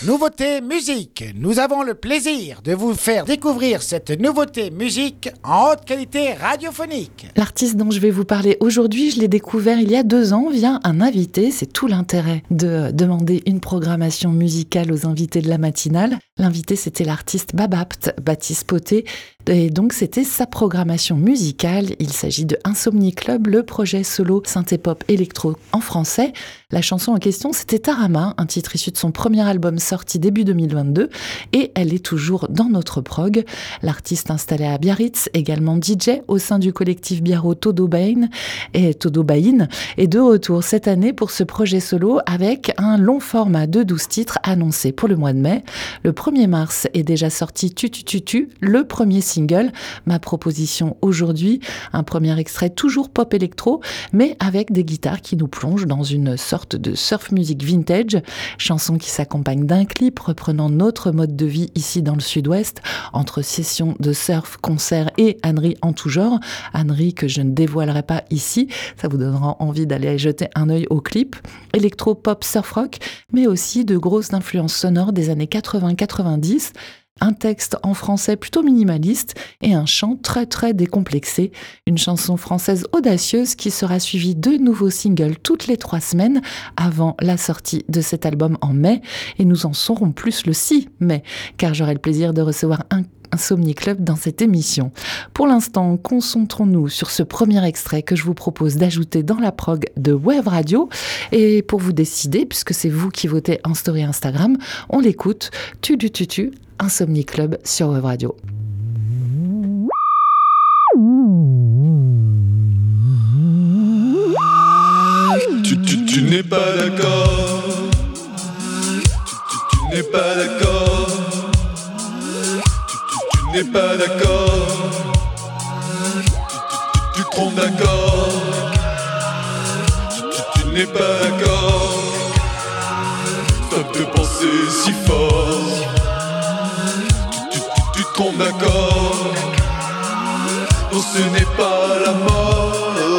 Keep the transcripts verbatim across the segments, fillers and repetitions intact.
Nouveauté musique. Nous avons le plaisir de vous faire découvrir cette nouveauté musique en haute qualité radiophonique. L'artiste dont je vais vous parler aujourd'hui, je l'ai découvert il y a deux ans via un invité. C'est tout l'intérêt de demander une programmation musicale aux invités de la matinale. L'invité, c'était l'artiste Babapt, Baptiste Poté. Et donc, c'était sa programmation musicale. Il s'agit de Insomnie Club, le projet solo synthé-pop électro en français. La chanson en question, c'était Tarama, un titre issu de son premier album sorti début deux mille vingt-deux. Et elle est toujours dans notre prog. L'artiste installé à Biarritz, également D J au sein du collectif biarro Todo Bain et Todo Bain, est de retour cette année pour ce projet solo avec un long format de douze titres annoncé pour le mois de mai. Le premier mars est déjà sorti Tu Tu Tu Tu, le premier single. Ma proposition aujourd'hui, un premier extrait toujours pop électro, mais avec des guitares qui nous plongent dans une sorte de surf music vintage, chanson qui s'accompagne d'un clip reprenant notre mode de vie ici dans le sud-ouest, entre sessions de surf, concerts et âneries en tout genre. Âneries que je ne dévoilerai pas ici, ça vous donnera envie d'aller jeter un œil au clip. Électro, pop, surf rock, mais aussi de grosses influences sonores des années quatre-vingts quatre-vingt-dix. Un texte en français plutôt minimaliste et un chant très très décomplexé. Une chanson française audacieuse qui sera suivie de nouveaux singles toutes les trois semaines avant la sortie de cet album en mai. Et nous en saurons plus le six mai, car j'aurai le plaisir de recevoir un Insomnie Club dans cette émission. Pour l'instant, concentrons-nous sur ce premier extrait que je vous propose d'ajouter dans la prog de Wave Radio. Et pour vous décider, puisque c'est vous qui votez en story Instagram, on l'écoute. Tu tu tu tu, Insomnie Club sur Wave Radio. Tu, tu, tu n'es pas d'accord. Tu, tu, tu n'es pas d'accord. Tu n'es pas d'accord. Tu, tu, tu, tu trompes d'accord. Tu, tu, tu n'es pas d'accord. Stop de penser si fort. Tu, tu, tu, tu trompes d'accord. Non, ce n'est pas la mort.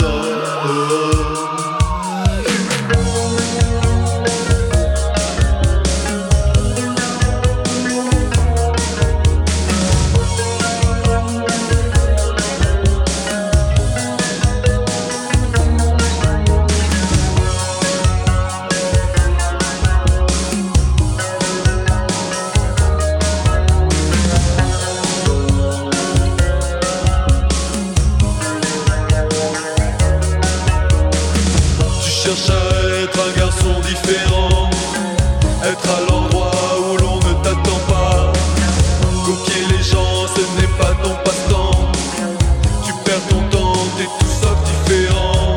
Être à l'endroit où l'on ne t'attend pas. Copier les gens, ce n'est pas ton passe-temps. Tu perds ton temps, t'es tout sauf différent.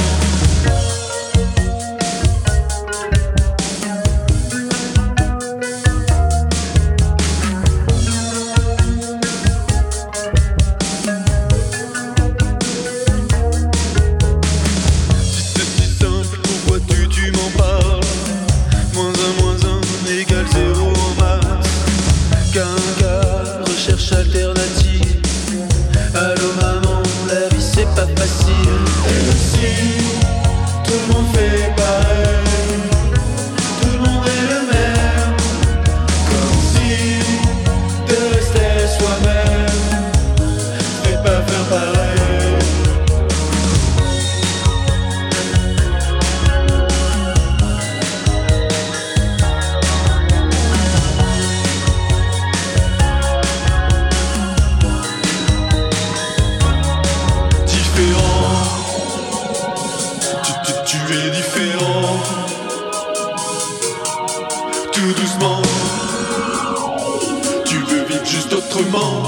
Si c'est si simple, pourquoi tu, tu m'en parles? Moins un, moins un égale zéro en masse. Qu'un gars recherche alternative. Allô maman, la vie c'est pas facile. Et si tout le monde fait pareil, tout le monde est le même. Comme si de rester soi-même, je vais pas faire pareil. Tout doucement, tu veux vivre juste autrement.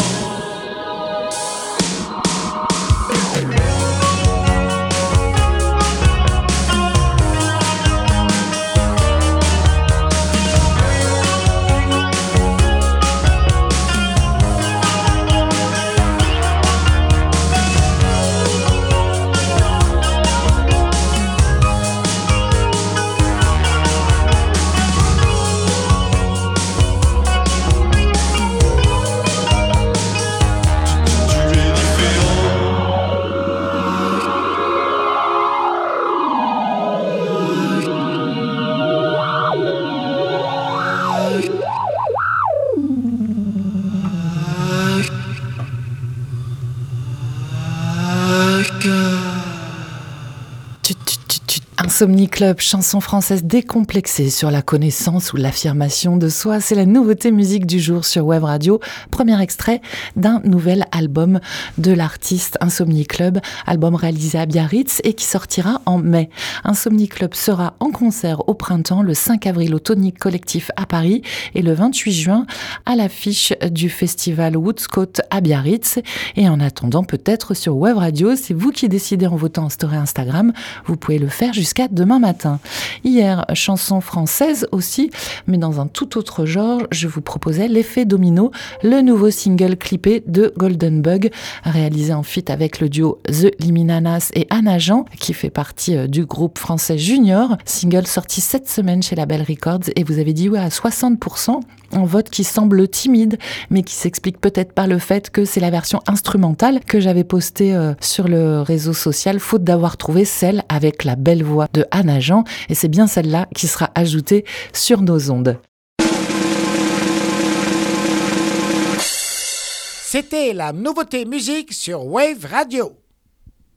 Insomnie Club, chanson française décomplexée sur la connaissance ou l'affirmation de soi. C'est la nouveauté musique du jour sur Web Radio. Premier extrait d'un nouvel album de l'artiste Insomnie Club, album réalisé à Biarritz et qui sortira en mai. Insomnie Club sera en concert au printemps, le cinq avril au Tonic Collectif à Paris et le vingt-huit juin à l'affiche du festival Woodstock à Biarritz. Et en attendant, peut-être sur Web Radio, c'est vous qui décidez en votant en story Instagram. Vous pouvez le faire jusqu'à demain matin. Hier, chanson française aussi, mais dans un tout autre genre, je vous proposais L'effet domino, le nouveau single clippé de Golden Bug, réalisé en feat avec le duo The Liminanas et Anna Jean, qui fait partie du groupe français Junior. Single sorti cette semaine chez Label Records et vous avez dit ouais à soixante pour cent. Un vote qui semble timide, mais qui s'explique peut-être par le fait que c'est la version instrumentale que j'avais postée euh, sur le réseau social, faute d'avoir trouvé celle avec la belle voix de Anna Jean. Et c'est bien celle-là qui sera ajoutée sur nos ondes. C'était la nouveauté musique sur Wave Radio.